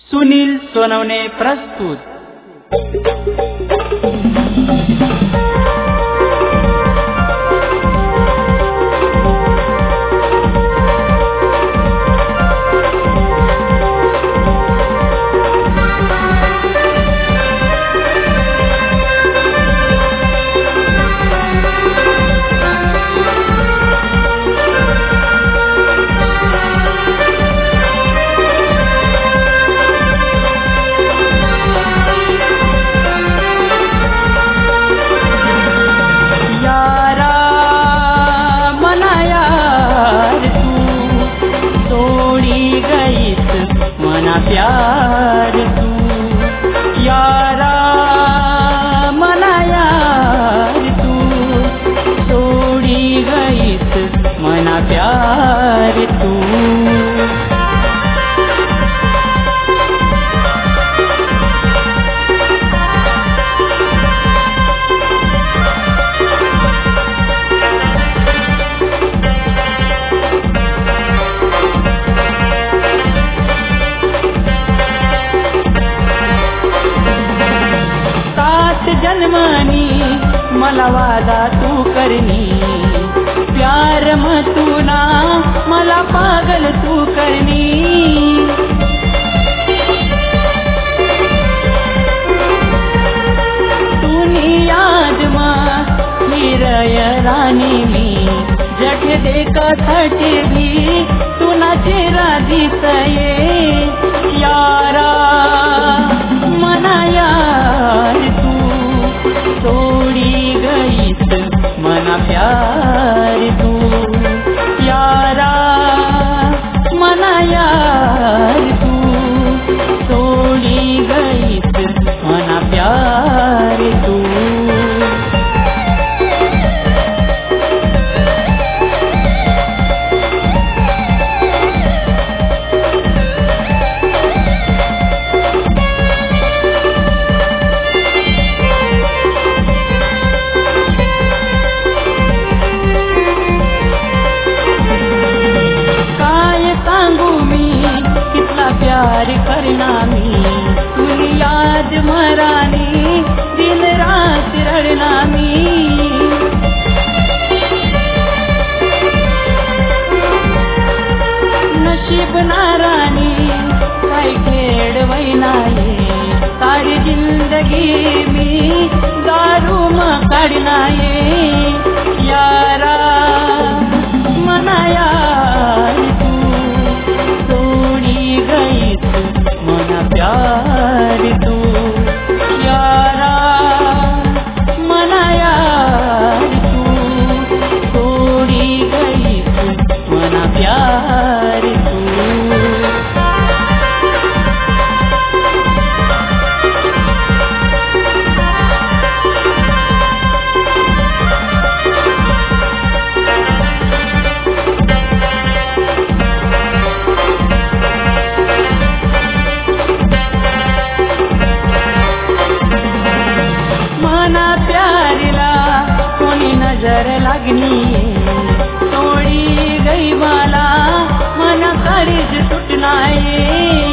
सुनील सोनवणे प्रस्तुत। प्यार तू यारा मला यार तू सोडी गईस मना प्यार तू। जन्मानी मला वादा तू करनी प्यार मतूना मला पागल तू करनी। तूनी याद मा हिरय रानी मी जग देखा थटे भी तुना चेहरा दिसये यारा मना यार तू सोडी गईस मना प्यार तू यारा मना यार तू सोडी गईस मना प्यार तू। प्यार करना मी तुझी याद मरानी दिन रात रडना मी। नशीब नारानी काय खेड वैनाये सारी जिंदगी मी दारू मा काढनाये यारा मना यार तू सोडी गईस मना प्यार तू यारा मना यार तू सोडी गईस मना प्यार तू। नजर लगनी तोड़ी गई माला मन करीज टूटनाए।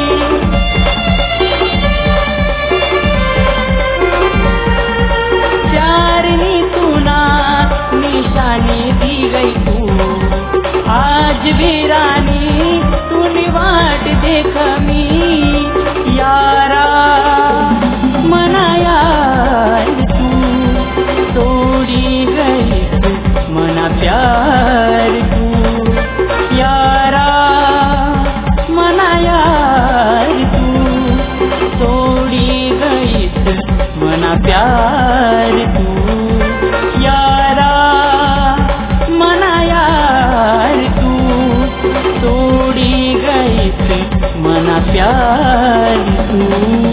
प्यार नी सुना निशानी दी गई तू आज भी रानी तूने वाट देख मी यारा मना यार तू सोडी गई मना प्यार तू यारा मना यार तू सोडी गईस मना प्यार तू यारा मना यार तू सोडी गईस मना प्यार तू।